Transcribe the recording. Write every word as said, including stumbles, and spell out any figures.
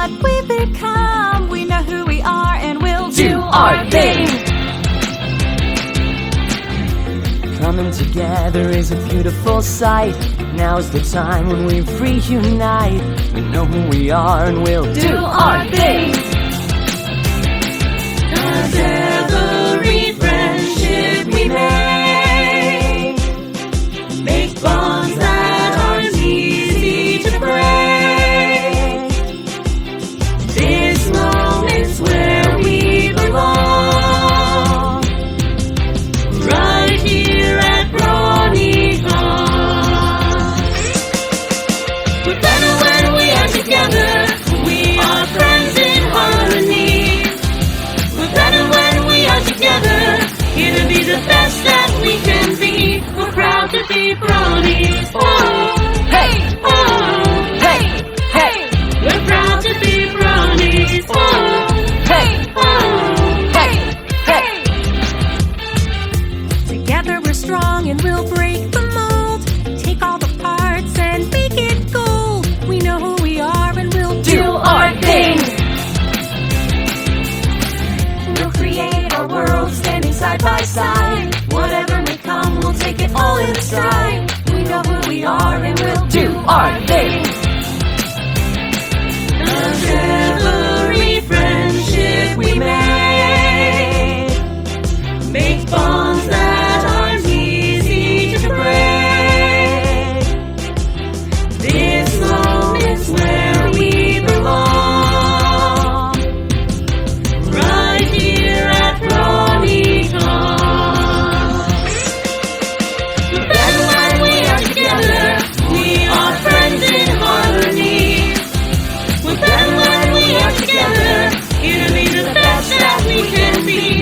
what we become. We know who we are and we'll do, Do our our thing. thing. Coming together is a beautiful sight. Now's the time when we reunite. We know who we are and we'll do, Do our thing. 'Cause every friendship we make make bonds that aren't easy to break. This moment's where we belong, right here at BronyCon. We're better when we are together. We are friends in harmony. We're better when we are together. Here to be the best that we can be. We're proud to be Bronies. Oh, hey, oh, hey, hey. We're proud to be Bronies. Oh, hey, oh, hey, hey. Together we're strong and we'll break the mold. Take all the parts and make it gold. We know who we are and we'll do, Do our thing. We'll create our world standing side by side. Whatever may come, we'll take it all in stride. We know who we are and we'll do, Do our thing. 'Cause every friendship we make make bonds that aren't easy to break. This moment's where we belong, right here at BronyCon. We're better when we are together. We are friends in harmony. We're better when we are together. Here to be the best that we can be.